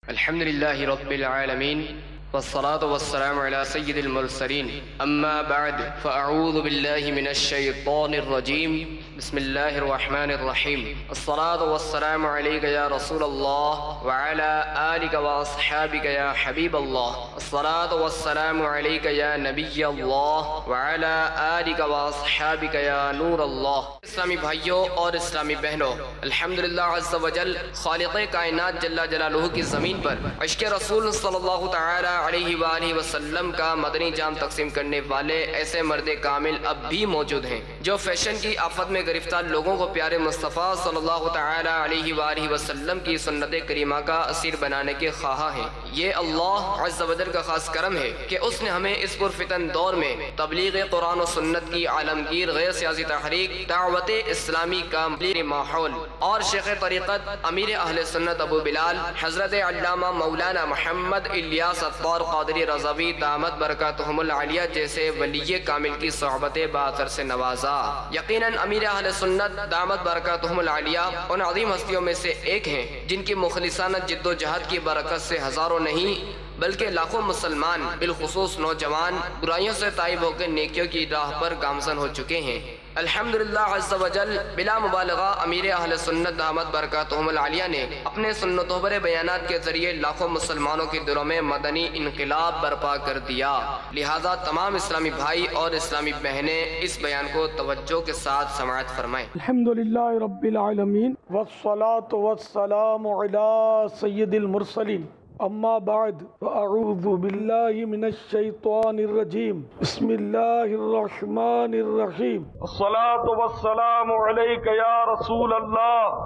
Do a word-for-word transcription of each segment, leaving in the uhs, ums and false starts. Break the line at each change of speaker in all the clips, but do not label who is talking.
الحمد لله رب العالمين والصلاة والسلام على سيد المرسلين أما بعد فأعوذ بالله من الشيطان الرجيم بسم الله الرحمن الرحيم الصلاة والسلام عليك يا رسول الله وعلى آلك وأصحابك يا حبيب الله الصلاة والسلام عليك يا نبي الله وعلى آلك وأصحابك يا نور الله اسلامی بھائیوں اور اسلامی بہنوں، الحمدللہ عز و جل خالق کائنات جل جلالہ کی زمین پر عشق رسول صلی اللہ تعالی علیہ وآلہ وسلم کا مدنی جام تقسیم کرنے والے ایسے مرد کامل اب بھی موجود ہیں جو فیشن کی آفت میں گرفتار لوگوں کو پیارے مصطفیٰ صلی اللہ تعالی علیہ وآلہ وسلم کی سنت کریمہ کا اسیر بنانے کے خواہاں ہیں۔ یہ اللہ عز و جل کا خاص کرم ہے کہ اس نے ہمیں اس پرفتن دور میں تبلیغ قرآن و سنت کی عالمگیر غیر سیاسی تحریک، دعوت اسلامی کا ماحول اور شیخ طریقت امیر اہل سنت ابو بلال حضرت علامہ مولانا محمد الیاس عطار قادری رضوی دامت برکاتہم العالیہ جیسے ولی کامل کی صحبت باثر سے نوازا۔ یقیناً امیر اہل سنت دامت برکاتہم العالیہ ان عظیم ہستیوں میں سے ایک ہیں جن کی مخلصانہ جد و جہد کی برکت سے ہزاروں نہیں بلکہ لاکھوں مسلمان بالخصوص نوجوان برائیوں سے تائب ہو کے نیکیوں کی راہ پر گامزن ہو چکے ہیں۔ الحمدللہ عز و جل بلا مبالغہ امیر اہل سنت دامت برکاتہم العالیہ نے اپنے سنتوں پر بیانات کے ذریعے لاکھوں مسلمانوں کے دلوں میں مدنی انقلاب برپا کر دیا۔ لہذا تمام اسلامی بھائی اور اسلامی بہنیں اس بیان کو توجہ کے ساتھ سماعت فرمائیں۔
الحمدللہ رب العالمین والصلاة والسلام علی سید المرسلین اما بعد فاعوذ باللہ من الشیطان الرجیم بسم اللہ الرحمن الرحیم الصلاة والسلام علیک یا رسول اللہ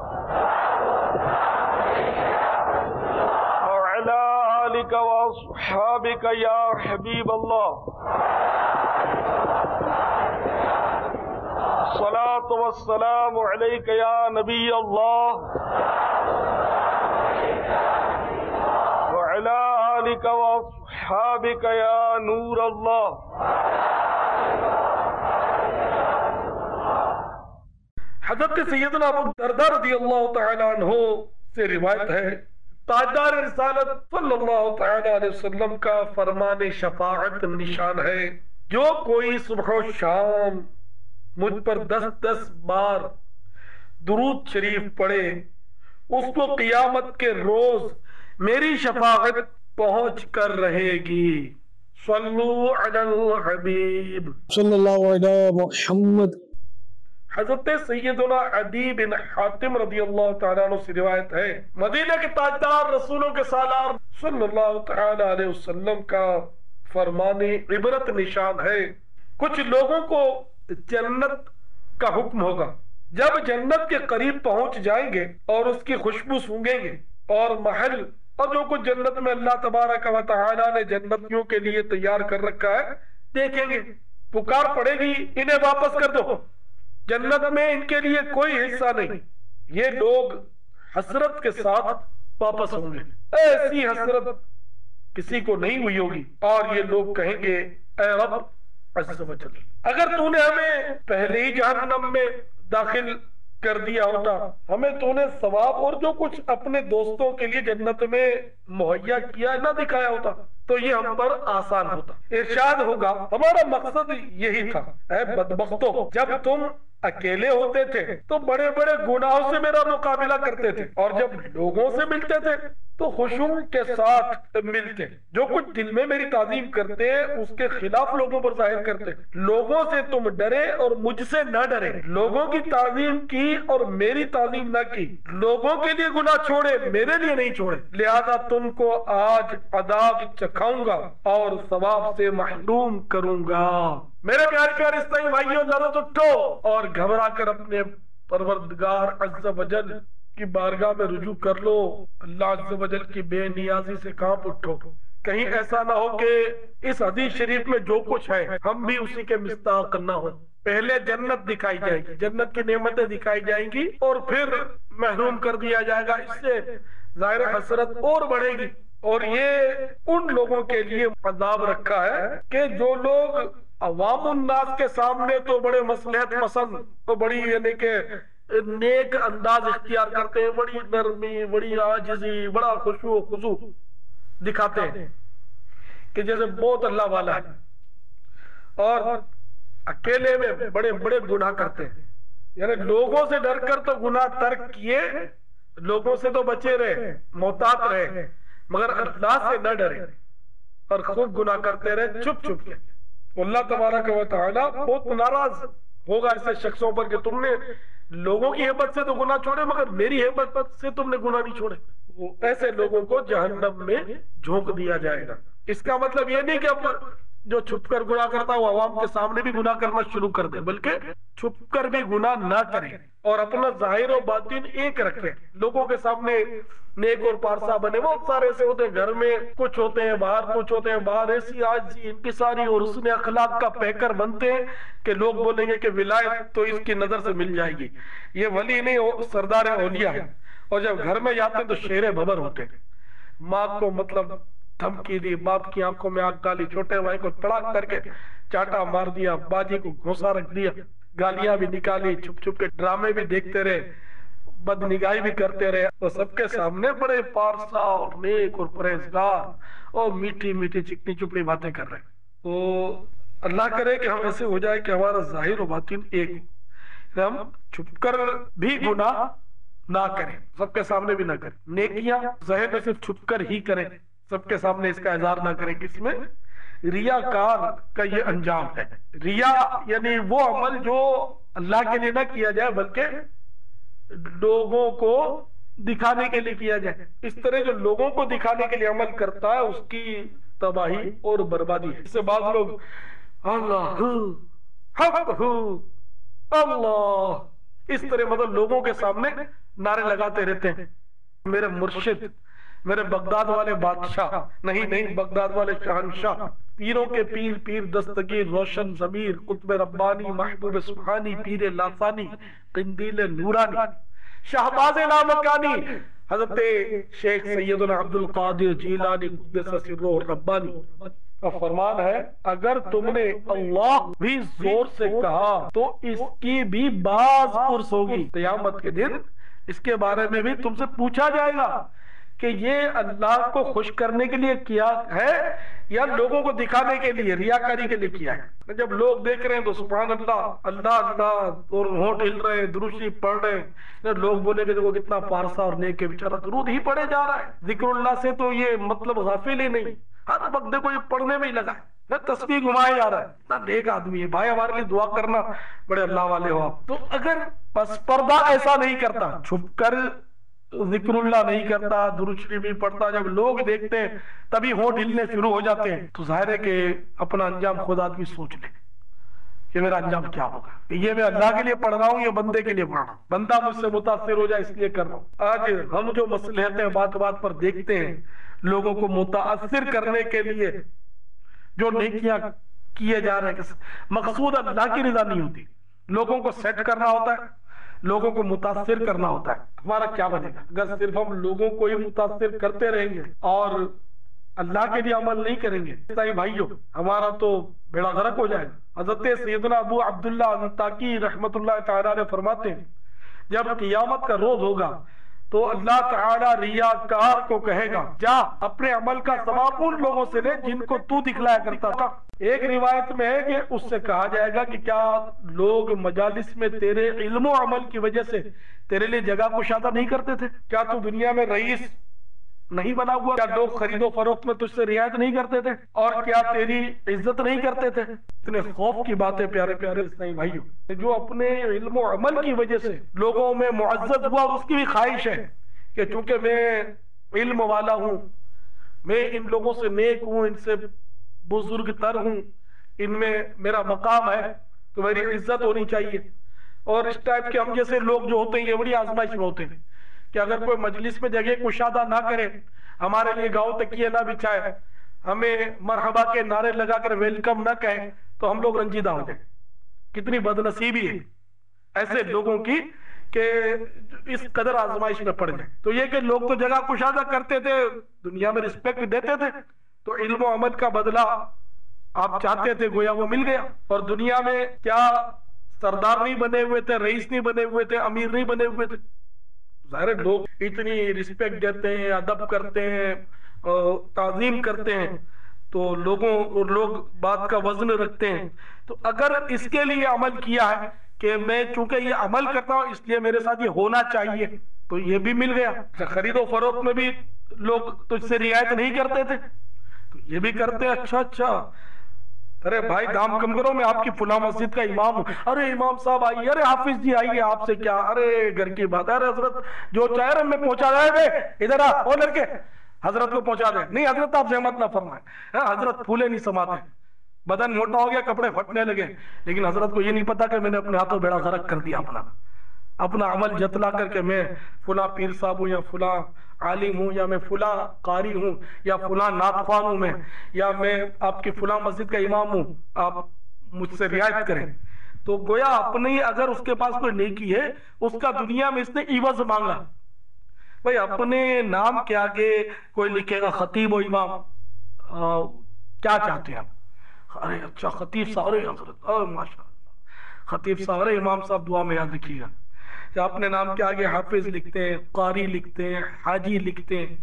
وعلی آلک واصحابک یا حبیب اللہ الصلاة والسلام علیک یا نبی اللہ وعلى آلك وأصحابك يا نور الله۔ حضرت سیدنا ابو الدرداء رضی اللہ تعالی عنہ سے روایت ہے، تاجدار رسالت صلی اللہ تعالی علیہ وسلم کا فرمان شفاعت نشان ہے، جو کوئی صبح و شام مجھ پر دس دس بار درود شریف پڑھے اس کو قیامت کے روز میری شفاعت پہنچ کر رہے گی۔ صلو علی الحبیب صلی اللہ علیہ محمد۔ حضرت سیدنا عدی بن حاتم رضی اللہ تعالیٰ عنہ سے روایت ہے، مدینہ کے تاجدار رسولوں کے سالار صلی اللہ تعالیٰ علیہ وسلم کا فرمان عبرت نشان ہے۔ کچھ لوگوں کو جنت کا حکم ہوگا، جب جنت کے قریب پہنچ جائیں گے اور اس کی خوشبو سونگیں گے اور محل اور جو کچھ جنت میں اللہ تبارک و تعالی نے جنتیوں کے لیے تیار کر رکھا ہے دیکھیں گے، پکار پڑے گی انہیں واپس کر دو، جنت میں ان کے لیے کوئی حصہ نہیں۔ یہ لوگ حسرت کے ساتھ واپس ہوں گے، ایسی حسرت کسی کو نہیں ہوئی ہوگی، اور یہ لوگ کہیں گے اے رب عز و جل، اگر تو نے ہمیں پہلے ہی جہنم میں داخل کر دیا ہوتا، ہمیں تو نے ثواب اور جو کچھ اپنے دوستوں کے لیے جنت میں مہیا کیا نہ دکھایا ہوتا تو یہ ہم پر آسان ہوتا۔ ارشاد ہوگا ہمارا مقصد یہی تھا، اے بدبختو، جب تم اکیلے ہوتے تھے تو بڑے بڑے گناہوں سے میرا مقابلہ کرتے تھے، اور جب لوگوں سے ملتے تھے تو خشوع کے ساتھ ملتے، جو کچھ دل میں میری تعظیم کرتے اس کے خلاف لوگوں پر ظاہر کرتے۔ لوگوں سے تم ڈرے اور مجھ سے نہ ڈرے، لوگوں کی تعظیم کی اور میری تعظیم نہ کی، لوگوں کے لیے گناہ چھوڑے میرے لیے نہیں چھوڑے، لہذا تم کو آج عذاب چکھاؤں گا اور ثواب سے محروم کروں گا۔ میرے پیارے پیارے اسلامی بھائیوں، لرز اٹھو اور گھبرا کر اپنے پروردگار عز و جل کی بارگاہ میں رجوع کر لو، اللہ عز و جل کی بے نیازی سے کانپ اٹھو۔ کہیں ایسا نہ ہو کہ اس حدیث شریف میں جو کچھ ہے ہم بھی اسی کے مستحق نہ ہو۔ پہلے جنت دکھائی جائے گی، جنت کی نعمتیں دکھائی جائیں گی اور پھر محروم کر دیا جائے گا، اس سے ظاہر حسرت اور بڑھے گی۔ اور یہ ان لوگوں کے لیے عذاب رکھا ہے کہ جو لوگ عوام الناس کے سامنے تو بڑے مصلحت پسند تو بڑی یعنی کہ نیک انداز اختیار کرتے ہیں، بڑی نرمی، بڑی عاجزی، بڑا خشوع و خضوع دکھاتے ہیں کہ جیسے بہت اللہ والا ہے، اور اکیلے میں بڑے بڑے گناہ کرتے ہیں. یعنی لوگوں سے ڈر کر تو گناہ ترک کیے، لوگوں سے تو بچے رہے، محتاط رہے، مگر اللہ سے نہ ڈرے اور خوب گناہ کرتے رہے چھپ چھپ کے. اللہ تبارک و تعالی بہت ناراض ہوگا ایسے شخصوں پر کہ تم نے لوگوں کی ہیبت سے تو گناہ چھوڑے مگر میری ہیبت سے تم نے گناہ نہیں چھوڑے. ایسے لوگوں کو جہنم میں جھونک دیا جائے گا. اس کا مطلب یہ نہیں کہ اب جو چھپ کر گناہ کرتا ہے وہ عوام کے سامنے بھی گناہ کرنا شروع کر دے، بلکہ چھپ کر بھی گناہ نہ کرے اور اپنا ظاہر و باطن ایک رکھے. لوگوں کے سامنے نیک اور پارسا بنے. بہت سارے ایسے ہوتے ہیں، گھر میں کچھ ہوتے ہیں، باہر کچھ ہوتے ہیں، باہر ایسی عاجزی انکساری اور حسن اخلاق کا پیکر بنتے ہیں کہ لوگ بولیں گے کہ ولایت تو اس کی نظر سے مل جائے گی، یہ ولی نہیں سردار اولیاء ہے. اور جب گھر میں جاتے ہیں تو شیر ببر ہوتے ہیں. ماں کو مطلب دھمکی دی، باپ کی آنکھوں میں آگ ڈالی، چھوٹے بھائی کو تڑاک کر کے چاٹا مار دیا، باجی کو گھوسا رکھ دیا، گالیاں بھی نکالی، چھپ چھپ کے ڈرامے بھی دیکھتے رہے، بد نگاہی بھی کرتے رہے. تو سب کے سامنے بڑے پارسا اور نیک اور پرہیزگار اور میٹھی میٹھی چکنی چپڑی باتیں کر رہے. تو اللہ کرے کہ ہم ایسے ہو جائے کہ ہمارا ظاہر و باطن ایک ہو، ہم چھپ کر بھی گناہ نہ کریں، سب کے سامنے بھی نہ کریں. نیکیاں ظاہر میں صرف چھپ کر ہی کریں، سب کے سامنے اس کا اظہار نہ کریں. کس میں ریاکار کا یہ انجام ہے. ریا یعنی وہ عمل جو اللہ کے لیے نہ کیا جائے بلکہ لوگوں کو دکھانے کے لیے کیا جائے. اس طرح جو لوگوں کو دکھانے کے لیے عمل کرتا ہے اس کی تباہی اور بربادی ہے. اس سے بعض لوگ اللہ حق اللہ اس طرح مطلب لوگوں کے سامنے نعرے لگاتے رہتے ہیں. میرے مرشد، میرے بغداد والے بادشاہ، نہیں نہیں بغداد والے شہنشاہ، پیروں کے پیر، پیر دستگیر، روشن ضمیر، قطب ربانی، محبوب سبحانی، پیر لاسانی، قندیل نورانی، شہباز لامکانی، حضرت شیخ سیدنا عبد القادر جیلانی قدس سرہ الربانی کا فرمان ہے اگر تم نے اللہ بھی زور سے کہا تو اس کی بھی باز پرس ہوگی. قیامت کے دن اس کے بارے میں بھی تم سے پوچھا جائے گا کہ یہ اللہ کو خوش کرنے کے لیے کیا ہے یا لوگوں کو دکھانے کے لیے، ریاکاری کے لیے کیا ہے. جب لوگ دیکھ رہے ہیں تو سبحان اللہ اللہ اللہ اور ہونٹ ہل رہے ہیں، درود شریف پڑھ رہے ہیں، لوگ بولے کہ دیکھو کتنا پارسا اور نیک ہے، بیچارہ درود ہی پڑھے جا رہا ہے، ذکر اللہ سے تو یہ مطلب غافل ہی نہیں، ہر وقت دیکھو یہ پڑھنے میں ہی لگا ہے، تسبیح گھمائے جا رہا ہے. اتنا نیک آدمی ہے بھائی، ہمارے لیے دعا کرنا، بڑے اللہ والے ہو آپ. تو اگر پس پردہ ایسا نہیں کرتا، چھپ کر ذکر اللہ نہیں کرتا، درود شریف نہیں پڑھتا، جب لوگ دیکھتے ہیں تبھی ہونٹ ہلنے شروع ہو جاتے ہیں، تو ظاہر ہے کہ اپنا انجام خود آدمی سوچ لے کہ میرا انجام کیا ہوگا، کہ یہ میں اللہ کے لیے پڑھ رہا ہوں یا بندے کے لیے پڑھ رہا ہوں، بندہ مجھ سے متاثر ہو جائے اس لیے کر رہا ہوں. آج ہم جو مصلحتیں بات بات پر دیکھتے ہیں، لوگوں کو متاثر کرنے کے لیے جو نیکیاں کیے جا رہے ہیں، مقصود اللہ کی رضا نہیں ہوتی، لوگوں کو سیٹ کرنا ہوتا ہے، لوگوں کو متاثر کرنا ہوتا ہے. ہمارا کیا بنے گا اگر صرف ہم لوگوں کو ہی متاثر کرتے رہیں گے اور اللہ کے لیے عمل نہیں کریں گے؟ بھائیو ہمارا تو بیڑا غرق ہو جائے گا. حضرت سیدنا ابو عبداللہ انطاکی رحمت اللہ تعالیٰ نے فرماتے ہیں جب قیامت کا روز ہوگا تو اللہ تعالیٰ ریاکار کو کہے گا جا اپنے عمل کا ثواب ان لوگوں سے لے جن کو تو دکھلایا کرتا تھا. ایک روایت میں ہے کہ اس سے کہا جائے گا کہ کیا لوگ مجالس میں تیرے علم و عمل کی وجہ سے تیرے لیے جگہ کشادہ نہیں کرتے تھے؟ کیا تو دنیا میں رئیس نہیں بنا ہوا؟ کیا لوگ خرید و فروخت میں تجھ سے رعایت نہیں کرتے تھے؟ اور کیا تیری عزت نہیں کرتے تھے؟ اتنے خوف کی باتیں پیارے پیارے اسلامی بھائیوں، جو اپنے علم و عمل کی وجہ سے لوگوں میں معزز ہوا اور اس کی بھی خواہش ہے کہ چونکہ میں علم والا ہوں، میں ان لوگوں سے نیک ہوں، ان سے بزرگ تر ہوں، ان میں میرا مقام ہے تو میری عزت ہونی چاہیے. اور اس ٹائپ کے ہم جیسے لوگ جو ہوتے ہیں یہ بڑی آزمائش میں ہوتے ہیں کہ اگر کوئی مجلس میں جگہ کشادہ نہ کرے، ہمارے لیے گاؤں تکیے نہ بچھائے، ہمیں مرحبا کے نعرے لگا کر ویلکم نہ کہے تو ہم لوگ رنجیدہ ہو جائیں. کتنی بد نصیبی ہے ایسے لوگوں کی کہ اس قدر آزمائش میں پڑ جائیں. تو یہ کہ لوگ تو جگہ کشادہ کرتے تھے، دنیا میں رسپیکٹ دیتے تھے، تو علم و عمل کا بدلہ آپ چاہتے تھے گویا وہ مل گیا. اور دنیا میں کیا سردار نہیں بنے ہوئے تھے، رئیس نہیں بنے ہوئے تھے، امیر نہیں بنے ہوئے تھے. ظاہر لوگ اتنی رسپیکٹ دیتے ہیں، ادب کرتے ہیں، تعظیم کرتے ہیں، تو لوگوں اور لوگ بات کا وزن رکھتے ہیں. تو اگر اس کے لیے عمل کیا ہے کہ میں چونکہ یہ عمل کرتا ہوں اس لیے میرے ساتھ یہ ہونا چاہیے، تو یہ بھی مل گیا. خرید و فروخت میں بھی لوگ تجھ سے رعایت نہیں کرتے تھے، تو یہ بھی کرتے ہیں. اچھا اچھا ارے بھائی دام کم کرو، میں آپ کی فلاں مسجد کا امام ہوں. ارے امام صاحب آئیے، ارے حافظ جی آئیے، آپ سے کیا، ارے گھر کی بات ہے، ارے حضرت جو چاہے رہے میں پہنچا جائے بے ادھر آ او لڑکے حضرت کو پہنچا دیں. نہیں حضرت آپ زحمت نہ فرمائیں، حضرت پھولے نہیں سماتے، بدن موٹا ہو گیا، کپڑے پھٹنے لگے، لیکن حضرت کو یہ نہیں پتا کہ میں نے اپنے ہاتھوں بیڑا غرق کر دیا اپنا اپنا عمل جتلا کر کے میں فلاں پیر صاحب ہوں، یا فلاں عالم ہوں، یا میں فلاں قاری ہوں، یا فلاں نعت خوان ہوں، میں یا میں آپ کی فلاں مسجد کا امام ہوں، آپ مجھ سے رعایت کریں. تو گویا اپنی اگر اس کے پاس کوئی نیکی ہے، اس کا دنیا میں اس نے عوض مانگا. بھئی اپنے نام کے آگے کوئی لکھے گا خطیب و امام، کیا چاہتے ہیں آپ؟ ارے اچھا خطیب صاحب، ارے حضرت ماشاء اللہ خطیب صاحب، ارے امام صاحب دعا میں یاد رکھیے گا. کہ اپنے نام کے آگے حافظ لکھتے ہیں، قاری لکھتے ہیں، حاجی لکھتے ہیں،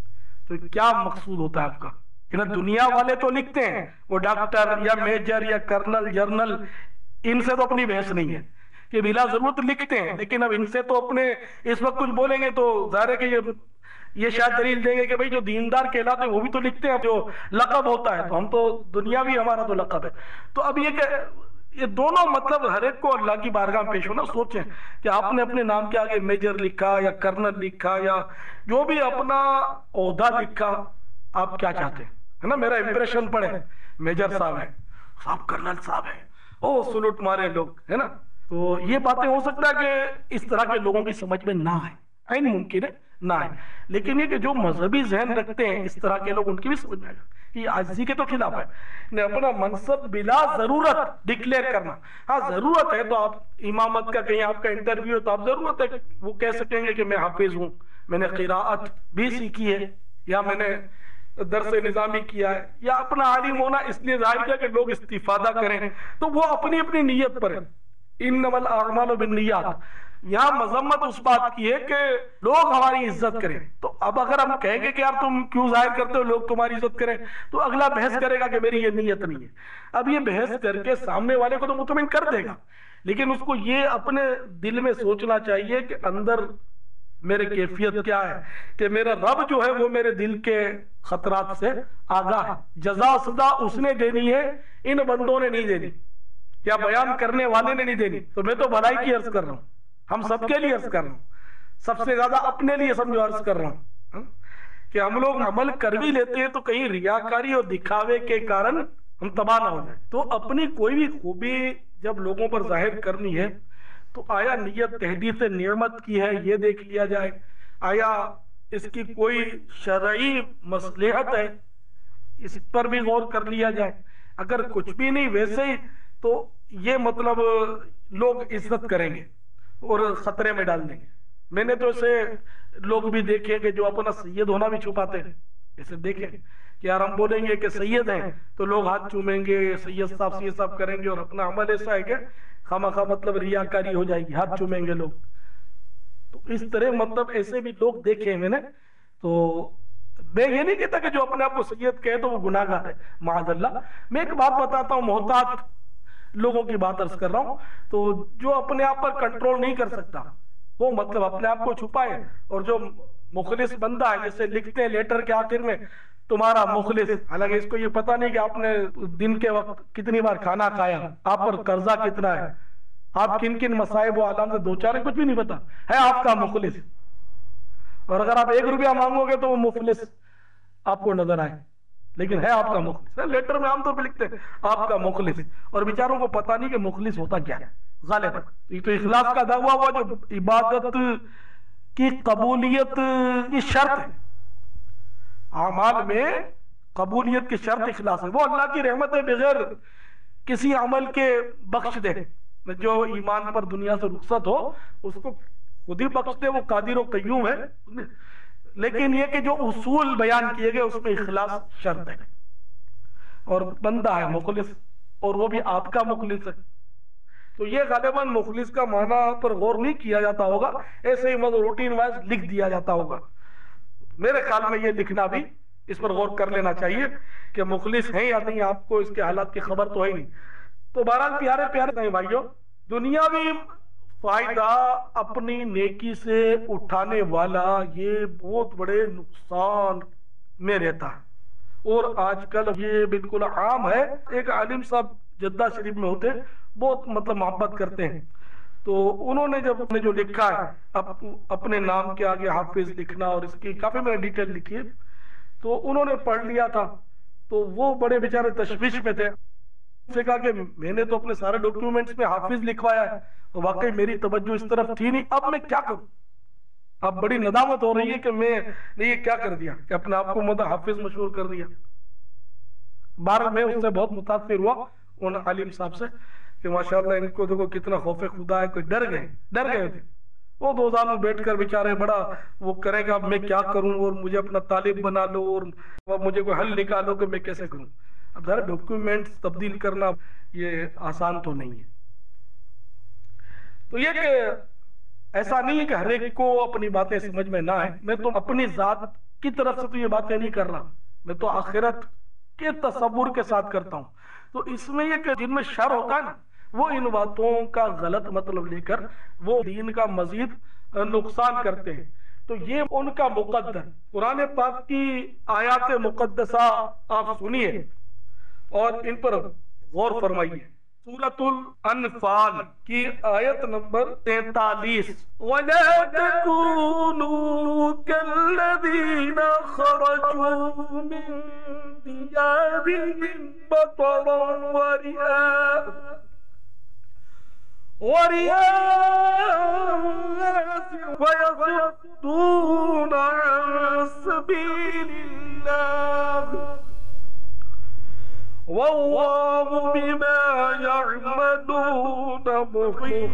تو کیا مقصود ہوتا ہے آپ کا؟ کہ دنیا والے تو لکھتے ہیں، وہ ڈاکٹر یا میجر یا کرنل جرنل، ان سے تو اپنی بحث نہیں ہے کہ بلا ضرورت لکھتے ہیں، لیکن اب ان سے تو اپنے اس وقت کچھ بولیں گے تو ظاہر ہے کہ یہ یہ شاید دلیل دیں گے کہ بھئی جو دیندار کہلاتے ہیں وہ بھی تو لکھتے ہیں، جو لقب ہوتا ہے، تو ہم تو دنیا بھی ہمارا تو لقب ہے. تو اب یہ کہ یہ دونوں مطلب ہر ایک کو اللہ کی بارگاہ پیش ہونا. سوچیں کہ آپ نے اپنے نام کے آگے میجر لکھا یا کرنل لکھا یا جو بھی اپنا عہدہ لکھا، آپ کیا چاہتے ہیں؟ ہے نا، میرا امپریشن پڑے میجر صاحب ہے، صاحب کرنل صاحب ہے، او سلوٹ مارے لوگ، ہے نا. تو یہ باتیں ہو سکتا ہے کہ اس طرح کے لوگوں کی سمجھ میں نہ آئے، عین ممکن ہے نہ آئے، لیکن یہ کہ جو مذہبی ذہن رکھتے ہیں اس طرح کے لوگ، ان کی بھی سمجھ میں آئے گا. یہ عاجزی کے تو خلاف ہے نے اپنا منصب بلا ضرورت ڈکلیئر کرنا. ہاں ضرورت ہے تو آپ امامت کا کہیں آپ کا انٹرویو تو آپ ضرورت ہے وہ کہہ سکیں گے کہ میں حافظ ہوں، میں نے قراءت بھی سیکھی ہے، یا میں نے درس نظامی کیا ہے، یا اپنا عالم ہونا اس لیے ظاہر کیا کہ لوگ استفادہ کریں، تو وہ اپنی اپنی نیت پر ہے. انما الاعمال بالنیات. یہاں مذمت اس بات کی ہے کہ لوگ ہماری عزت کریں. تو اب اگر ہم کہیں گے کہ یار تم کیوں ظاہر کرتے ہو لوگ تمہاری عزت کریں، تو اگلا بحث کرے گا کہ میری یہ نیت نہیں ہے. اب یہ بحث کر کے سامنے والے کو تو مطمئن کر دے گا، لیکن اس کو یہ اپنے دل میں سوچنا چاہیے کہ اندر میرے کیفیت کیا ہے، کہ میرا رب جو ہے وہ میرے دل کے خطرات سے آگاہ ہے. جزا سزا اس نے دینی ہے، ان بندوں نے نہیں دینی، یا بیان کرنے والے نے نہیں دینی. تو میں تو بھلائی کی عرض کر رہا ہوں، ہم سب کے لیے عرض کر رہا ہوں، سب سے زیادہ اپنے لیے سمجھو عرض کر رہا ہوں کہ ہم لوگ عمل کر بھی لیتے ہیں تو کہیں ریاکاری اور دکھاوے کے کارن ہم تباہ نہ ہو جائیں. تو اپنی کوئی بھی خوبی جب لوگوں پر ظاہر کرنی ہے تو آیا نیت تحدیث نعمت کی ہے یہ دیکھ لیا جائے، آیا اس کی کوئی شرعی مصلحت ہے اس پر بھی غور کر لیا جائے. اگر کچھ بھی نہیں ویسے ہی تو یہ مطلب لوگ عزت کریں گے اور خطرے میں ڈال دیں گے. میں نے تو ایسے لوگ بھی دیکھے کہ جو اپنا سید ہونا بھی چھپاتے ہیں. ایسے دیکھیں کہ یار ہم بولیں گے کہ سید ہیں تو لوگ ہاتھ چومیں گے، سید صاحب سید صاحب کریں گے، اور اپنا عمل ایسا ہے کہ خامخواہ مطلب ریاکاری ہو جائے گی، ہاتھ چومیں گے لوگ. تو اس طرح مطلب ایسے بھی لوگ دیکھے میں نے. تو میں یہ نہیں کہتا کہ جو اپنے آپ کو سید کہے تو وہ گناہ گار ہے، معاذ اللہ. میں ایک بات بتاتا ہوں، محتاط لوگوں کی بات عرض کر رہا ہوں. تو جو اپنے آپ پر کنٹرول نہیں کر سکتا وہ مطلب اپنے آپ کو چھپائے، اور جو مخلص بندہ ہے جیسے لکھتے ہیں لیٹر کے آخر میں تمہارا مخلص، حالانکہ اس کو یہ پتا نہیں کہ آپ نے دن کے وقت کتنی بار کھانا کھایا، آپ پر قرضہ کتنا ہے، آپ کن کن مصائب و آلام سے دو چار ہیں، کچھ بھی نہیں پتا ہے آپ کا مخلص. اور اگر آپ ایک روپیہ مانگو گے تو وہ مفلس آپ کو نظر آئے، لیکن ہے آپ کا مخلص. لیٹر میں عام طور پہ لکھتے ہیں آپ کا مخلص، اور بیچاروں کو پتا نہیں کہ مخلص ہوتا کیا ہے. غالب یہ تو اخلاص کا دعویٰ ہوا جو عبادت کی قبولیت کی شرط ہے. اعمال میں قبولیت کی شرط اخلاص ہے. وہ اللہ کی رحمت ہے بغیر کسی عمل کے بخش دے. جو ایمان پر دنیا سے رخصت ہو اس کو خود ہی بخش دے، وہ قادر و قیوم ہے. لیکن یہ کہ جو اصول بیان کیے گئے اس میں اخلاص شرط ہے. اور بندہ ہے مخلص، اور وہ بھی آپ کا مخلص ہے. تو یہ غالباً مخلص کا معنی پر غور نہیں کیا جاتا ہوگا، ایسے ہی مطلب روٹین وائز لکھ دیا جاتا ہوگا۔ میرے خیال میں یہ لکھنا بھی اس پر غور کر لینا چاہیے کہ مخلص ہیں یا نہیں، آپ کو اس کے حالات کی خبر تو ہے نہیں۔ تو بہرحال پیارے پیارے بھائیوں، دنیاوی فائدہ اپنی نیکی سے اٹھانے والا یہ بہت بڑے نقصان میں رہتا ہے، اور آج کل یہ بالکل عام ہے۔ ایک عالم صاحب جدہ شریف میں ہوتے، بہت مطلب محبت کرتے ہیں، تو انہوں نے جب نے جو لکھا ہے اپنے نام کے آگے حافظ لکھنا، اور اس کی کافی میں نے ڈیٹیل لکھی ہے، تو انہوں نے پڑھ لیا تھا، تو وہ بڑے بیچارے تشویش میں تھے۔ سے کہا کہ میں نے تو اپنے سارے ڈاکیومنٹس میں حافظ لکھوایا ہے، واقعی میری توجہ اس طرف تھی نہیں، اب میں کیا کروں؟ اب بڑی ندامت ہو رہی ہے کہ میں نے یہ کیا کر دیا کہ اپنے آپ کو مطلب حافظ مشہور کر دیا۔ بارہ میں اس سے بہت متاثر ہوا ان عالم صاحب سے کہ ماشاءاللہ ان کو دیکھو کتنا خوف خدا ہے، کوئی ڈر گئے ڈر گئے تھے وہ دو میں بیٹھ کر بیچارے بڑا وہ کرے گا میں کیا کروں، اور مجھے اپنا طالب بنا لو، اور مجھے کوئی حل نکالو کہ میں کیسے کروں۔ اب ذرا ڈاکیومنٹس تبدیل کرنا یہ آسان تو نہیں ہے۔ تو یہ کہ ایسا نہیں ہے کہ ہر ایک کو اپنی باتیں سمجھ میں نہ آئے، میں تو اپنی ذات کی طرف سے تو یہ باتیں نہیں کر رہا، میں تو آخرت کے تصور کے ساتھ کرتا ہوں۔ تو اس میں یہ کہ جن میں شر ہوتا ہے نا، وہ ان باتوں کا غلط مطلب لے کر وہ دین کا مزید نقصان کرتے ہیں، تو یہ ان کا مقدر۔ قرآن پاک کی آیات مقدسہ آپ سنیے اور ان پر غور فرمائیے۔ سورۃ الانفال کی آیت نمبر تینتالیس، وَلَا تَكُونُوا كَالَّذِينَ خَرَجُوا مِن دِيَارِهِمْ بَطَرًا وَرِئَاءَ وَيَصُدُّونَ عَن سَبِيلِ اللَّهِ وَاللَّهُ بِمَا يَعْمَلُونَ مُحِيطٌ۔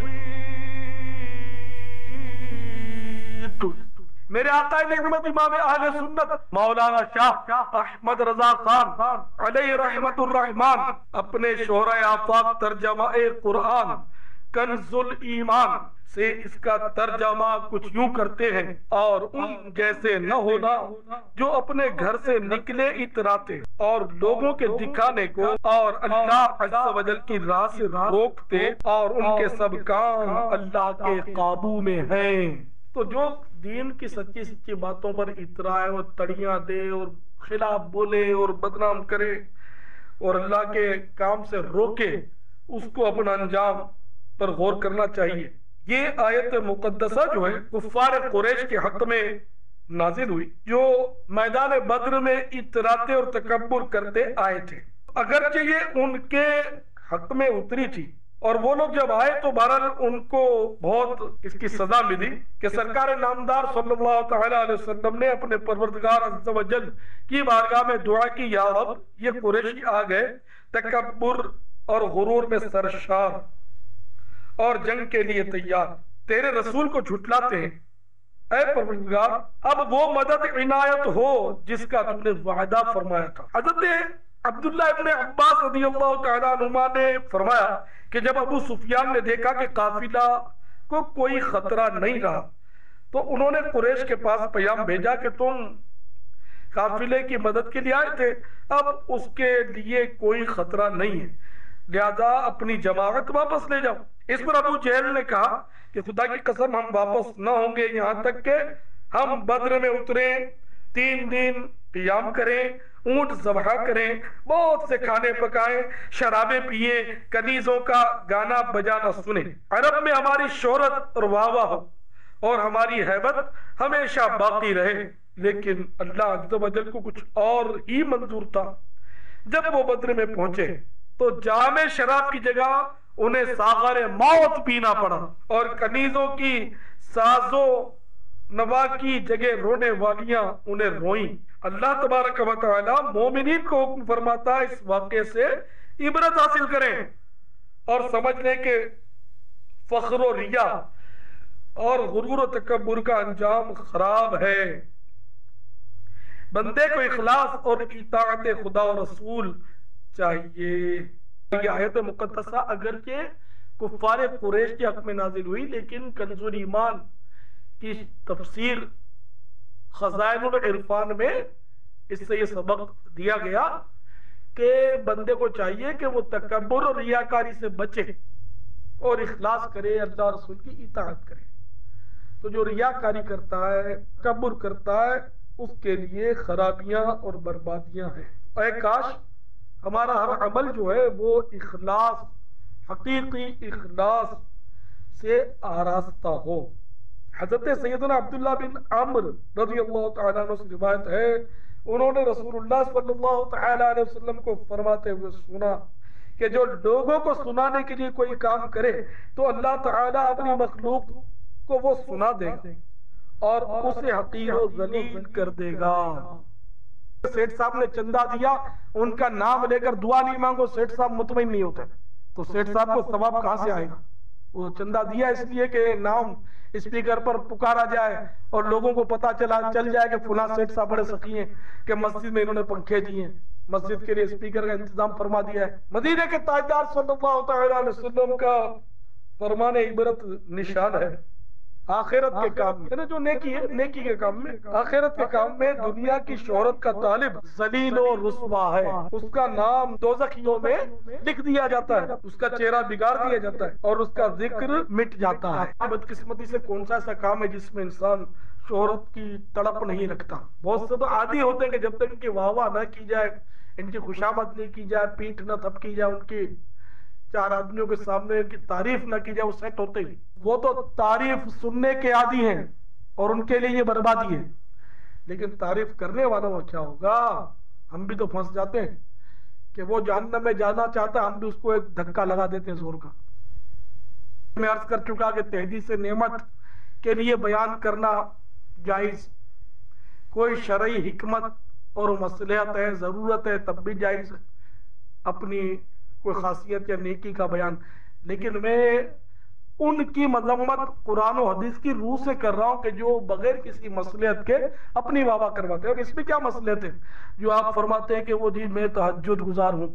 میرے آقا نعمت امام اہل سنت مولانا شاہ احمد رضا خان علیہ رحمت الرحمن اپنے شہرۂ آفاق ترجمہ قرآن کنز الایمان سے اس کا ترجمہ کچھ یوں کرتے ہیں، اور ان جیسے نہ ہونا جو اپنے گھر سے نکلے اتراتے اور لوگوں کے دکھانے کو اور اللہ عز و جل کی راہ سے روکتے، اور ان کے سب کام اللہ کے قابو میں ہیں۔ تو جو دین کی سچی سچی باتوں پر اترائے اور تڑیاں دے اور خلاف بولے اور بدنام کرے اور اللہ کے کام سے روکے، اس کو اپنا انجام پر غور کرنا چاہیے۔ یہ آیت مقدسہ جو ہے کفار قریش کے حق میں نازل ہوئی، جو میدان بدر میں اتراتے اور تکبر کرتے آئے تھے۔ اگرچہ یہ ان کے حق میں اتری تھی، اور وہ لوگ جب آئے تو بہرحال ان کو بہت اس کی سزا ملی کہ سرکار نامدار صلی اللہ تعالی علیہ وسلم نے اپنے پروردگار عز و جل کی بارگاہ میں دعا کی، یا رب یہ قریشی آ گئے تکبر اور غرور میں سرشار اور جنگ کے لیے تیار، تیرے رسول کو جھٹلاتے ہیں، اے پروردگار اب وہ مدد عنایت ہو جس کا تم نے وعدہ فرمایا تھا۔ حضرت عبداللہ ابن عباس رضی اللہ تعالیٰ عنہما نے فرمایا کہ جب ابو سفیان نے دیکھا کہ قافلہ کو کوئی خطرہ نہیں رہا، تو انہوں نے قریش کے پاس پیام بھیجا کہ تم قافلے کی مدد کے لیے آئے تھے، اب اس کے لیے کوئی خطرہ نہیں ہے، لہذا اپنی جماعت واپس لے جاؤ۔ اس پر ابو جہل نے کہا کہ خدا کی قسم ہم واپس نہ ہوں گے یہاں تک کہ ہم بدر میں اتریں، تین دن قیام کریں، اونٹ ذبح کریں، بہت سے کھانے پکائیں، شرابیں پیئیں، کنیزوں کا گانا بجانا سنیں، عرب میں ہماری شہرت اور واہ واہ ہو اور ہماری ہیبت ہمیشہ باقی رہے۔ لیکن اللہ عز و جل کو کچھ اور ہی منظور تھا۔ جب وہ بدر میں پہنچے تو جام شراب کی جگہ انہیں ساغر موت پینا پڑا، اور کنیزوں کی سازو نوا کی جگہ رونے والیاں انہیں روئیں۔ اللہ تبارک و تعالی مومنین کو حکم فرماتا ہے اس واقعے سے عبرت حاصل کریں اور سمجھ لیں کہ فخر و ریا اور غرور و تکبر کا انجام خراب ہے۔ بندے کو اخلاص اور اطاعت خدا و رسول چاہیے۔ یہ آیت مقدسہ اگرچہ کفار قریش کے حق میں نازل ہوئی، لیکن کنز الایمان کی تفسیر خزائن العرفان میں اس سے یہ سبق دیا گیا کہ بندے کو چاہیے کہ وہ تکبر اور ریاکاری سے بچے اور اخلاص کرے، اللہ رسول کی اطاعت کرے۔ تو جو ریاکاری کرتا ہے، تکبر کرتا ہے، اس کے لیے خرابیاں اور بربادیاں ہیں۔ اے کاش ہمارا ہر عمل جو ہے وہ اخلاص، حقیقی اخلاص سے آراستہ ہو۔ حضرت سیدنا عبداللہ بن عمرو رضی اللہ تعالیٰ عنہ سے روایت ہے، انہوں نے رسول اللہ صلی اللہ تعالیٰ علیہ وسلم کو فرماتے ہوئے سنا کہ جو لوگوں کو سنانے کے لیے کوئی کام کرے تو اللہ تعالیٰ اپنی مخلوق کو وہ سنا دے گا اور اسے حقیر و ذلیل کر دے گا۔ سیٹھ صاحب نے چندہ دیا، ان کا نام لے کر دعا نہیں مانگو، سیٹھ صاحب مطمئن نہیں ہوتے، تو سیٹھ صاحب کو ثواب کہاں سے آئے گا؟ وہ چندہ دیا اس لیے کہ نام اسپیکر پر پکارا جائے اور لوگوں کو پتا چلا چل جائے کہ فلاں سیٹھ صاحب بڑے سخی ہیں کہ مسجد میں انہوں نے پنکھے دیے ہیں، مسجد کے لیے اسپیکر کا انتظام فرما دیا ہے۔ مدینے کے تاجدار صلی اللہ تعالیٰ علیہ وسلم کا فرمان عبرت نشان ہے آخرت کے کام میں، جو نیکی ہے، نیکی کے کام میں، آخرت کے کام میں دنیا کی شہرت کا طالب ذلیل و رسوا ہے، اس کا نام دوزخیوں میں لکھ دیا جاتا ہے، اس کا چہرہ بگاڑ دیا جاتا ہے اور اس کا ذکر مٹ جاتا ہے۔ بدقسمتی سے کون سا ایسا کام ہے جس میں انسان شہرت کی تڑپ نہیں رکھتا؟ بہت سے تو عادی ہوتے ہیں کہ جب تک ان کی واہ واہ نہ کی جائے، ان کی خوشامد نہیں کی جائے، پیٹھ نہ تھپکی جائے، ان کی چار آدمیوں کے سامنے ان کی تعریف نہ کی جائے، وہ سیٹ ہوتے ہی۔ وہ تو تعریف سننے کے عادی ہیں اور ان کے لیے یہ بربادی ہے، لیکن تعریف کرنے والوں کا کیا ہوگا؟ ہم بھی تو پھنس جاتے ہیں کہ وہ جہنم میں جانا چاہتا ہے، ہم بھی اس کو ایک دھکا لگا دیتے ہیں زور کا۔ میں عرض کر چکا کہ تحدیث نعمت کے لیے بیان کرنا جائز، کوئی شرعی حکمت اور مصلحت ہے، ضرورت ہے، تب بھی جائز ہے اپنی کوئی خاصیت یا نیکی کا بیان، لیکن میں ان کی مذمت قرآن و حدیث کی روح سے کر رہا ہوں کہ جو بغیر کسی مصلحت کے اپنی واہ واہ کرواتے ہیں۔ اور اس میں کیا مصلحت ہے جو آپ فرماتے ہیں کہ وہ جی میں تہجد گزار ہوں،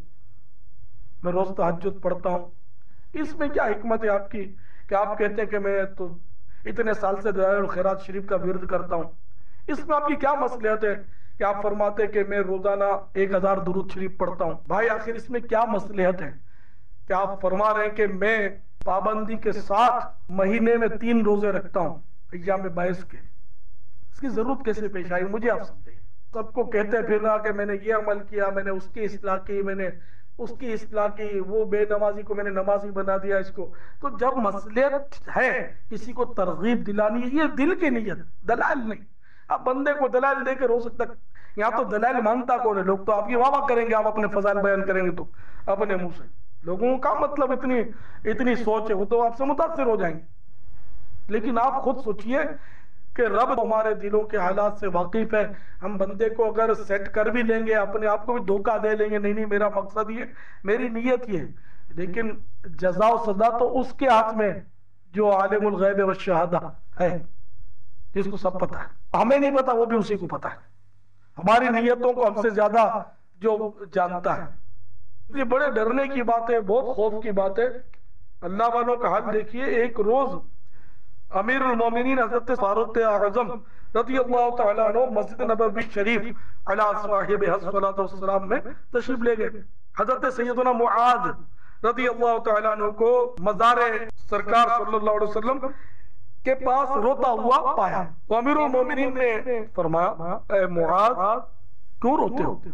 میں روز تہجد پڑھتا ہوں، اس میں کیا حکمت ہے آپ کی کہ آپ کہتے ہیں کہ میں تو اتنے سال سے دلائل الخیرات شریف کا ورد کرتا ہوں؟ اس میں آپ کی کیا مصلحت ہے کہ آپ فرماتے ہیں کہ میں روزانہ ایک ہزار درود شریف پڑھتا ہوں؟ بھائی آخر اس میں کیا مصلحت ہے کہ آپ فرما رہے ہیں کہ میں پابندی کے ساتھ مہینے میں تین روزے رکھتا ہوں ایام باعث کے؟ اس کی ضرورت کیسے پیش آئی مجھے آپ سمجھائیے۔ سب کو کہتے پھر رہا کہ میں نے یہ عمل کیا، میں نے اس کی اصلاح کی، میں نے اس کی اصلاح کی، وہ بے نمازی کو میں نے نمازی بنا دیا اس کو۔ تو جب مصلحت ہے کسی کو ترغیب دلانی ہے، یہ دل کی نیت، دلائل نہیں۔ اب بندے کو دلائل دے کے رو سکتا، یہاں تو دلائل مانگتا کون ہے؟ لوگ تو آپ کی واہ واہ کریں گے، آپ اپنے فضائل بیان کریں گے تو اپنے منہ سے۔ لوگوں کا مطلب اتنی اتنی سوچ ہے، وہ تو آپ سے متاثر ہو جائیں گے۔ لیکن آپ خود سوچئے کہ رب ہمارے دلوں کے حالات سے واقف ہے، ہم بندے کو اگر سیٹ کر بھی لیں گے، اپنے آپ کو بھی دھوکہ دے لیں گے، نہیں نہیں میرا مقصد یہ، میری نیت یہ ہے، لیکن جزا و سزا تو اس کے ہاتھ میں جو عالم الغیب والشہادہ ہے، جس کو سب پتہ ہے، ہمیں نہیں پتا، وہ بھی اسی کو پتا ہے، ہماری نیتوں کو ہم سے زیادہ جو جانتا ہے۔ یہ بڑے ڈرنے کی بات ہے، بہت خوف کی بات ہے۔ اللہ والوں کا حال دیکھیے، ایک روز امیر المومنین حضرت فاروق اعظم رضی اللہ تعالیٰ عنہ مسجد نبوی شریف علی صاحبہ الصلاۃ والسلام میں تشریف لے گئے۔ حضرت سیدنا معاذ رضی اللہ تعالیٰ عنہ کو مزار سرکار صلی اللہ علیہ وسلم کے پاس روتا ہوا پایا، تو امیر المومنین نے فرمایا اے معاذ کیوں روتے ہو؟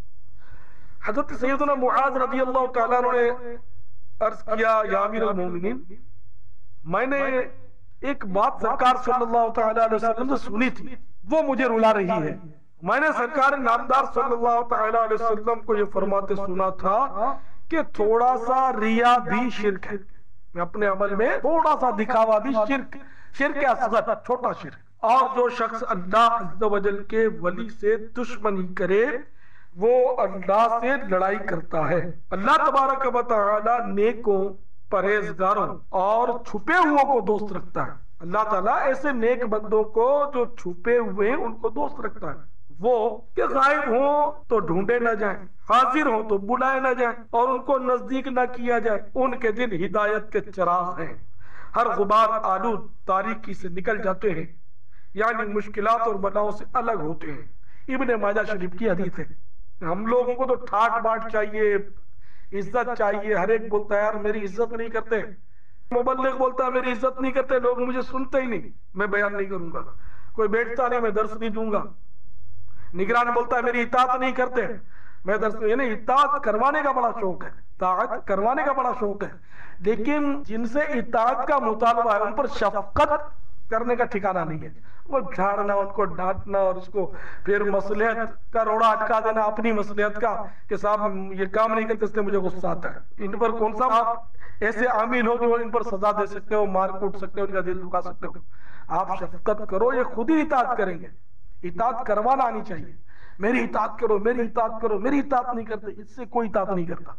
حضرت سیدنا معاذ رضی اللہ تعالیٰ عنہ نے عرض کیا یا امیر المومنین، میں نے ایک بات سرکار صلی اللہ تعالیٰ علیہ وسلم سے سنی تھی، وہ مجھے رلا رہی ہے۔ میں نے سرکار نامدار صلی اللہ تعالیٰ علیہ وسلم کو یہ فرماتے سنا تھا کہ تھوڑا سا ریا بھی شرک ہے، میں اپنے عمل میں تھوڑا سا دکھاوا بھی شرک، شرک اصغر، چھوٹا شرک۔ اور جو شخص اللہ عز و جل کے ولی سے دشمنی کرے وہ اللہ سے لڑائی کرتا ہے۔ اللہ تبارک و تعالی نیکوں، پرہیزگاروں اور چھپے ہوئوں کو دوست رکھتا ہے۔ اللہ تعالیٰ ایسے نیک بندوں کو جو چھپے ہوئے ان کو دوست رکھتا ہے۔ وہ کہ غائب ہوں تو ڈھونڈے نہ جائیں، حاضر ہوں تو بلائے نہ جائیں، اور ان کو نزدیک نہ کیا جائے۔ ان کے دل ہدایت کے چراغ ہیں، ہر غبار آلود تاریکی سے نکل جاتے ہیں، یعنی مشکلات اور بلاؤں سے الگ ہوتے ہیں۔ ابن ماجہ شریف کی حدیث ہے۔ ہم لوگوں کو تو ٹھاٹ باٹ چاہیے، عزت چاہیے، ہر ایک بولتا ہے یار میری عزت نہیں کرتے، مبلغ بولتا ہے میری عزت نہیں کرتے، لوگ مجھے سنتے ہی نہیں، میں بیان نہیں کروں گا، کوئی بیٹھتا نہیں میں درس نہیں دوں گا، نگران بولتا ہے میری اطاعت نہیں کرتے، میں درس نہیں، یعنی اطاعت کروانے کا بڑا شوق ہے، اطاعت کروانے کا بڑا شوق ہے، لیکن جن سے اطاعت کا مطالبہ ہے ان پر شفقت کرنے کا ٹھکانہ نہیں ہے، وہ جھاڑنا، ان کو ڈانٹنا، اور اس کو پھر مصلحت کا روڑا اٹکا دینا اپنی مصلحت کا کہ صاحب یہ کام نہیں کرتے اس لیے مجھے غصہ آتا ہے۔ ان پر کون سا آپ ایسے عامل ہو جو ان پر سزا دے سکتے ہو، مار کوٹ سکتے ہو، ان کا دل دکھا سکتے ہو؟ آپ شفقت کرو، یہ خود ہی اطاعت کریں گے، اطاعت کروانا آنی چاہیے، میری اطاعت کرو، میری اطاعت کرو، میری اطاعت نہیں کرتے، اس سے کوئی اطاعت نہیں کرتا۔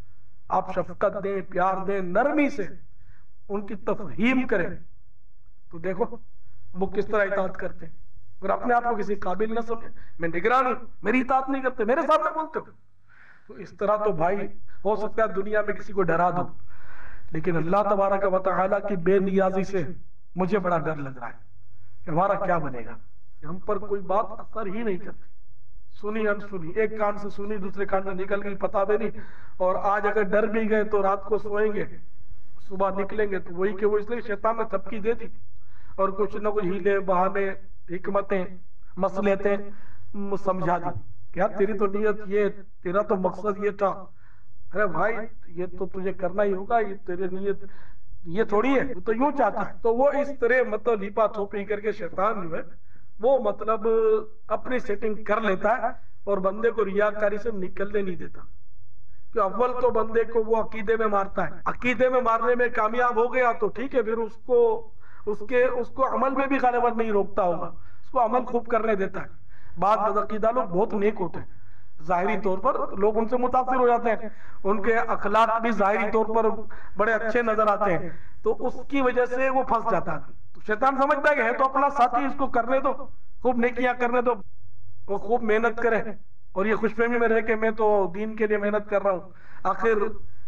آپ شفقت دیں، پیار دیں، نرمی سے ان کی تفہیم کریں تو دیکھو وہ کس طرح اطاعت کرتے ہیں۔ اگر اپنے آپ کو کسی قابل نہ سمجھے، میں نگران ہوں، میری اطاعت نہیں کرتے، میرے سامنے بولتے ہو، تو اس طرح تو بھائی ہو سکتا ہے دنیا میں کسی کو ڈرا دو، لیکن اللہ تبارک و تعالیٰ کی بے نیازی سے مجھے بڑا ڈر لگ رہا ہے کہ ہمارا کیا بنے گا، کہ ہم پر کوئی بات اثر ہی نہیں کرتی، سنی ان سنی، ایک کان سے سنی دوسرے کان سے نکل گئی پتہ بھی نہیں، اور آج اگر ڈر بھی گئے تو رات کو سوئیں گے، صبح نکلیں گے تو وہی کہ وہ اس لیے شیطان نے تھپکی دے دی اور کچھ نہ کچھ ہیلے بہانے حکمتیں مصلحتیں سمجھا دی کہ یار تیری تو نیت یہ، تیرا تو مقصد یہ تھا، ارے بھائی یہ تو تجھے کرنا ہی ہوگا، یہ تیرے نیت یہ تھوڑی ہے، تو یوں چاہتا ہے۔ تو وہ اس طرح مطلب لیپا تھوپی کر کے شیطان جو ہے وہ مطلب اپنی سیٹنگ کر لیتا ہے اور بندے کو ریاکاری سے نکلنے نہیں دیتا، کہ اول تو بندے کو وہ عقیدے میں مارتا ہے، عقیدے میں مارنے میں کامیاب ہو گیا تو ٹھیک ہے، پھر اس کو اس کے اس کو عمل میں بھی غالباً نہیں روکتا ہوگا، اس کو عمل خوب کرنے دیتا ہے۔ بعض بدعقیدہ لوگ بہت نیک ہوتے ہیں، ظاہری طور پر لوگ ان سے متاثر ہو جاتے ہیں، ان کے اخلاق بھی ظاہری طور پر بڑے اچھے نظر آتے ہیں، تو اس کی وجہ سے وہ پھنس جاتا ہے۔ تو شیطان سمجھتا ہے کہ ہے تو اپنا ساتھی، اس کو کرنے دو، خوب نیکیاں کرنے دو، وہ خوب محنت کرے، اور یہ خوش فہمی میں رہ کہ میں تو دین کے لیے محنت کر رہا ہوں، آخر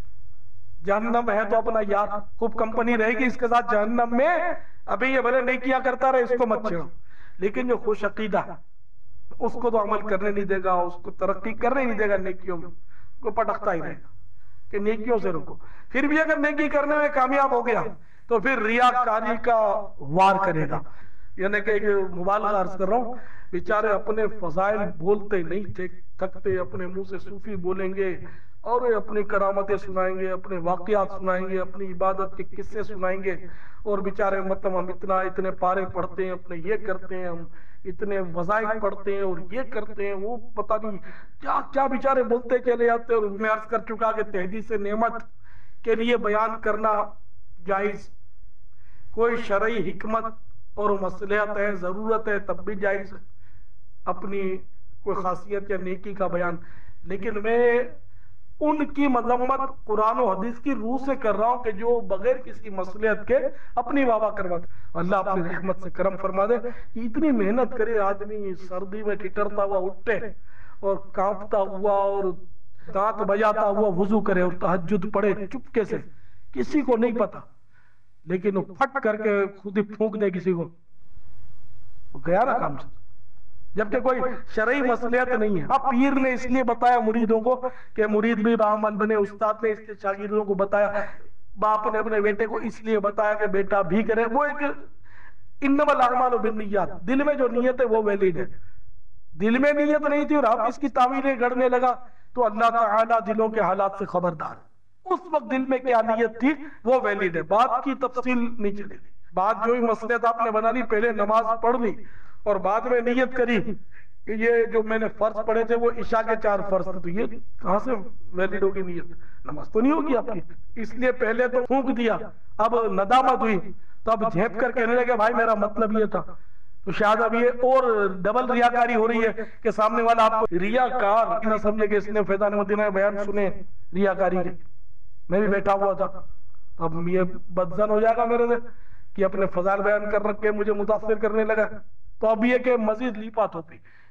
جہنم ہے تو اپنا یار، خوب کمپنی رہے گی اس کے ساتھ جہنم میں، ابھی یہ بھلے نیکیاں کرتا رہے، اس کو مت چھیڑو۔ لیکن جو خوش عقیدہ اس کو تو عمل کرنے نہیں دے گا، اس کو ترقی کرنے نہیں دے گا، نیکیوں میں کو پٹکتا ہی رہے گا کہ نیکیوں سے رکو۔ پھر بھی اگر نیکی کرنے میں کامیاب ہو گیا تو پھر ریاکاری کا وار کرے گا، یعنی کہ مبالغہ عرض کر رہا ہوں، بیچارے اپنے فضائل بولتے نہیں تھے تھکتے، اپنے منہ سے صوفی بولیں گے اور اپنی کرامتیں سنائیں گے، اپنے واقعات سنائیں گے، اپنی عبادت کے قصے سنائیں گے، اور بیچارے مطلب ہم اتنا اتنے پارے پڑھتے ہیں، اپنے یہ کرتے ہیں، ہم اتنے وظائف پڑھتے ہیں اور یہ کرتے ہیں، وہ پتہ نہیں کیا کیا بیچارے بولتے چلے جاتے ہیں۔ اور میں عرض کر چکا کہ تحدیث نعمت کے لیے بیان کرنا جائز، کوئی شرعی حکمت اور مصلحت ہے، ضرورت ہے تب بھی جائز ہے اپنی کوئی خاصیت یا نیکی کا بیان، لیکن میں ان کی مذمت قرآن و حدیث کی روح سے کر رہا ہوں کہ جو بغیر کسی مصلحت کے اپنی واہ واہ کرواتے۔ اللہ اپنی رحمت سے کرم فرما دے کہ اتنی محنت کرے آدمی، سردی میں ٹٹرتا ہوا اٹھے اور کانپتا ہوا اور دانت بجاتا ہوا وضو کرے اور تہجد پڑھے چپکے سے، کسی کو نہیں پتا، لیکن وہ پھٹ کر کے خود ہی پھونک دے کسی کو، وہ گیا نا کام سے، جبکہ کوئی شرعی مصلحت نہیں ہے۔ اب پیر نے اس لیے بتایا مریدوں کو کہ مرید بھی باعمل بنے، استاد نے اس کے شاگردوں کو بتایا، باپ نے اپنے بیٹے کو اس لیے بتایا کہ بیٹا بھی کرے، وہ ایک انما الاعمال بالنیات، دل میں جو نیت ہے وہ ویلڈ ہے، دل میں نیت نہیں تھی اور اب اس کی تعویلیں گڑنے لگا تو اللہ تعالیٰ دلوں کے حالات سے خبردار، اس وقت دل میں کیا نیت تھی وہ ویلڈ ہے، بات کی تفصیل نہیں چلے گی، بات جو ہی مصلحت آپ نے بنا لی، پہلے نماز پڑھ لی اور بعد میں نیت کری کہ یہ جو میں نے فرض پڑھے تھے وہ عشاء کے چار فرض تھے، تو یہ کہاں سے ویلڈ ہوگی نیت؟ نماز تو نہیں ہوگی آپ کی، اس لیے پہلے تو پھونک دیا، اب ندامت ہوئی تو اب جھیپ کر کہنے لگے بھائی میرا مطلب یہ تھا، تو شاید اب یہ اور ڈبل ریاکاری ہو رہی ہے کہ سامنے والا آپ کو ریاکار نہ سمجھے کہ اس نے فیضان مدینہ بیان سنے ریاکاری کے، میں بھی بیٹھا ہوا تھا، اب یہ بدزن ہو جائے گا میرے سے کہ اپنے فضائل بیان کر رکھ کے مجھے متاثر کرنے لگا، تو اب یہ کہ مزید لیپا تھوپی،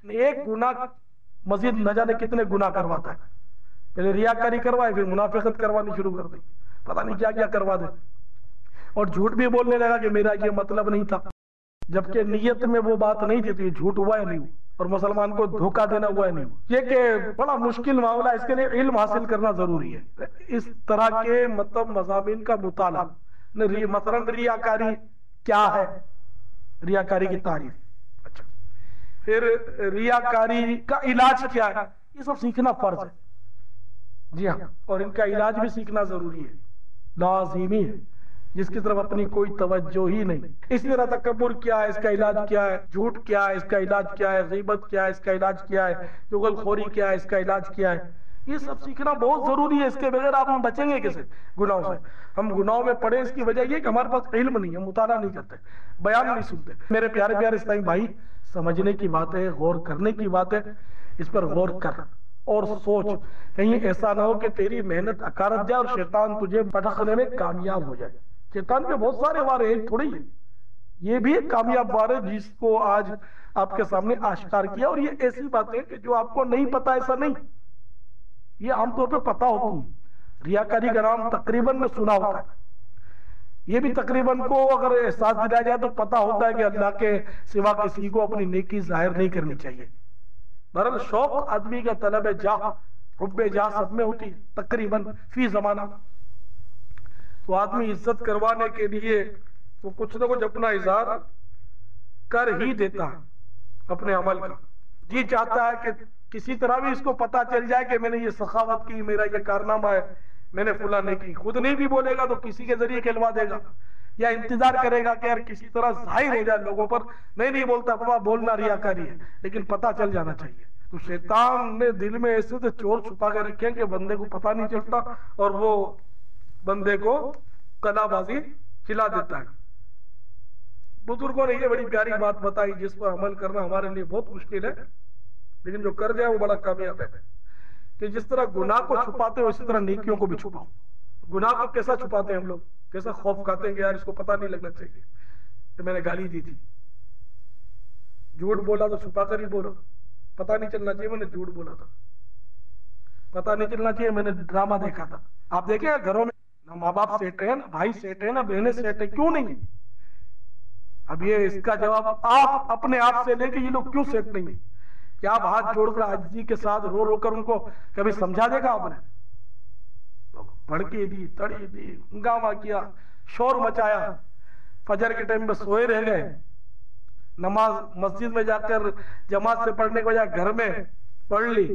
ایک گناہ مزید نہ جانے کتنے گناہ کرواتا ہے. پہلے ریاکاری کروائے، پھر منافقت کروانی شروع کر دی، پتہ نہیں کیا کیا کروا دے، اور جھوٹ بھی بولنے لگا کہ میرا یہ مطلب نہیں تھا، جبکہ نیت میں وہ بات نہیں تھی. تو یہ جھوٹ ہوا ہے نہیں ہوا، اور مسلمان کو دھوکہ دینا ہوا ہے نہیں ہوا. یہ کہ بڑا مشکل معاملہ ہے، اس کے لیے علم حاصل کرنا ضروری ہے. اس طرح کے مطلب مضامین کا مطالعہ، مثلا ریاکاری کیا ہے، ریاکاری کی تعریف، اچھا پھر ریاکاری کا علاج کیا ہے، یہ سب سیکھنا فرض ہے. جی ہاں، اور ان کا علاج بھی سیکھنا ضروری ہے، لازمی ہے، جس کی طرف اپنی کوئی توجہ ہی نہیں. اسی طرح تکبر کیا ہے، اس کا علاج کیا ہے، جھوٹ کیا ہے، اس کا علاج کیا ہے، غیبت کیا ہے، اس کا علاج کیا ہے، چغل خوری کیا ہے، اس کا علاج کیا ہے. یہ سب سیکھنا بہت ضروری ہے. اس کے بغیر آپ ہم بچیں گے کیسے گناہوں سے؟ ہم گناہوں میں پڑے اس کی وجہ یہ کہ ہمارے پاس علم نہیں ہے، مطالعہ نہیں کرتے، بیان نہیں سنتے. میرے پیارے پیارے اسلامی بھائی، سمجھنے کی بات ہے، غور کرنے کی بات ہے. اس پر غور کر اور سوچ، کہیں ایسا نہ ہو کہ تیری محنت اکارت جائے اور شیطان تجھے پٹخنے میں کامیاب ہو جائے. شیطان کے بہت سارے وار ہیں، ایک تھوڑی ہے. یہ بھی ایک کامیاب وار ہے جس کو آج آپ کے سامنے آشکار کیا. اور یہ ایسی باتیں کہ جو آپ کو نہیں پتا، ایسا نہیں، یہ عام طور پہ پتا ہوتی ہے. ریاکاری کا نام تقریباً میں سنا ہوتا ہے. یہ بھی تقریباً کو اگر احساس دلایا جائے تو پتا ہوتا ہے کہ اللہ کے سوا کسی کو اپنی نیکی ظاہر نہیں کرنی چاہیے. بہرحال شوق آدمی کا طلب جاہ، حب جاہ سب میں ہوتی ہے تقریباً فی زمانہ. تو آدمی عزت کروانے کے لیے وہ کچھ نہ کچھ اپنا اظہار کر ہی دیتا ہے اپنے عمل کا. جی چاہتا ہے کہ کسی طرح بھی اس کو پتا چل جائے کہ میں نے یہ سخاوت کی، میرا یہ کارنامہ ہے، میں نے فلاں نے کی. خود نہیں بھی بولے گا تو کسی کے ذریعے کہلوا دے گا، یا انتظار کرے گا کہ یار کسی طرح ظاہر ہو جائے لوگوں پر. میں نہیں بولتا، بابا بولنا ریاکاری ہے، لیکن پتا چل جانا چاہیے. تو شیطان نے دل میں ایسے سے چور چھپا کے رکھے کہ بندے کو پتا نہیں چلتا، اور وہ بندے کو کلا بازی کھلا دیتا ہے. بزرگوں نے یہ بڑی پیاری بات بتائی جس پر عمل کرنا ہمارے لیے بہت مشکل ہے، لیکن جو کر جائے وہ بڑا کامیاب ہے. کہ جس طرح گناہ کو چھپاتے ہو اسی طرح نیکیوں کو بھی چھپاؤ. گناہ کو کیسا چھپاتے ہیں ہم لوگ، کیسا خوف کھاتے ہیں کہ یار اس کو پتا نہیں لگنا چاہیے کہ میں نے گالی دی تھی. جھوٹ بولا تو چھپا کر ہی بولو، پتا نہیں چلنا چاہیے میں نے جھوٹ بولا تھا، پتا نہیں چلنا چاہیے میں نے ڈرامہ دیکھا تھا. آپ دیکھیں گھروں میں نہ ماں باپ سیٹ ہیں، نہ بھائی سیٹ ہیں، نہ بہنیں سیٹ ہیں. کیوں نہیں؟ اب یہ اس کا جواب آپ اپنے آپ سے لے کہ یہ لوگ کیوں سیٹ نہیں ہیں. کیا آپ ہاتھ جوڑ کر عاجزی کے ساتھ رو رو کر ان کو کبھی سمجھا دے گا؟ آپ نے بھڑکی دی، تڑی دی، ہنگامہ کیا، شور مچایا، فجر کے ٹائم میں سوئے رہ گئے، نماز مسجد میں جا کر جماعت سے پڑھنے کے بجائے گھر میں پڑھ لی،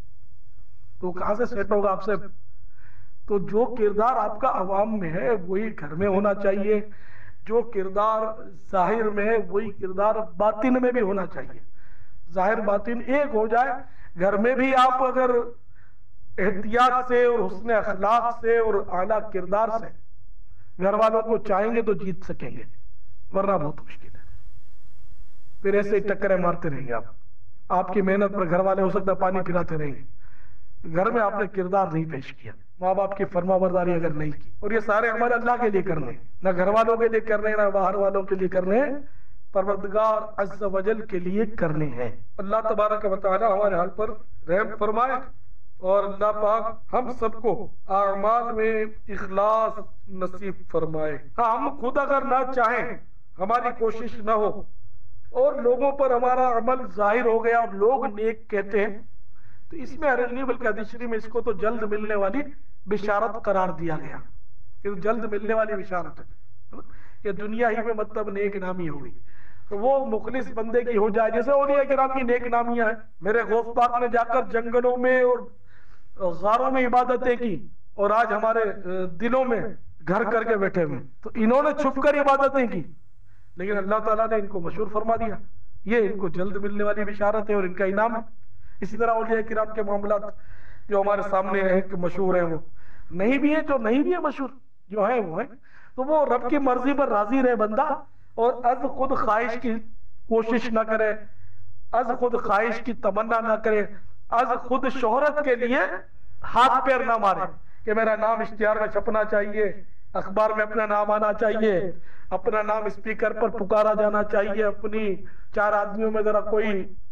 تو کہاں سے سیٹ ہوگا آپ سے؟ تو جو کردار آپ کا عوام میں ہے وہی گھر میں ہونا چاہیے، جو کردار ظاہر میں ہے وہی کردار باطن میں بھی ہونا چاہیے. ظاہر باطن ایک ہو جائے. گھر میں بھی آپ اگر احتیاط سے اور حسن اخلاق سے اور اعلیٰ کردار سے گھر والوں کو چاہیں گے تو جیت سکیں گے، ورنہ بہت مشکل ہے. پھر ایسے ہی ٹکریں مارتے رہیں گے. آپ آپ کی محنت پر گھر والے ہو سکتا ہے پانی پلاتے رہیں گے. گھر میں آپ نے کردار نہیں پیش کیا، ماں باپ کی فرما برداری اگر نہیں کی. اور یہ سارے عمل اللہ کے لیے کرنے، نہ گھر والوں کے لیے کرنے، نہ باہر والوں کے لیے کرنے، پروردگار عز و جل کے لیے کرنے ہیں. اللہ تبارک و تعالی ہمارے حال پر رحم فرمائے، اور اللہ پاک ہم سب کو اعمال میں اخلاص نصیب فرمائے. ہاں ہم خود اگر نہ چاہیں، ہماری کوشش نہ ہو، اور لوگوں پر ہمارا عمل ظاہر ہو گیا اور لوگ نیک کہتے ہیں، تو اس میں حرج نہیں، بلکہ حدیث شریف میں اس کو تو جلد ملنے والی بشارت قرار دیا گیا کہ جلد ملنے والی بشارت ہے کہ دنیا ہی میں مطلب نیک نامی ہوگی. تو وہ مخلص بندے کی ہو جائے جیسے اولیاء کرام کی نیک نامیاں ہیں. میرے غوث پاک نے جا کر جنگلوں میں اور غاروں میں عبادتیں کی، اور آج ہمارے دلوں میں گھر کر کے بیٹھے ہوئے. تو انہوں نے چھپ کر عبادتیں کی، لیکن اللہ تعالیٰ نے ان کو مشہور فرما دیا. یہ ان کو جلد ملنے والی بشارت ہے اور ان کا انعام ہے. اسی طرح اولیاء کرام کے معاملات جو ہمارے سامنے ہیں کہ مشہور ہیں، وہ نہیں بھی ہیں، جو نہیں بھی ہیں مشہور، جو ہیں وہ ہیں. تو وہ رب کی مرضی پر راضی رہے بندہ، اور از خود خواہش کی کوشش نہ کرے، از خود خواہش کی تمنا نہ کرے، از خود شہرت کے لیے ہاتھ پیر نہ مارے کہ میرا نام اشتہار میں چھپنا چاہیے، اخبار میں اپنا نام آنا چاہیے، اپنا نام اسپیکر پر پکارا جانا چاہیے، اپنی چار آدمیوں میں ذرا کوئی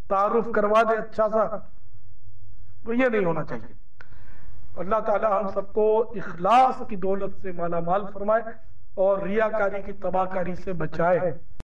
تعارف کروا دے اچھا سا، تو یہ نہیں ہونا چاہیے۔ اللہ تعالی ہم سب کو اخلاص کی دولت سے مالا مال فرمائے اور ریاکاری کی تباہ کاری سے بچائے۔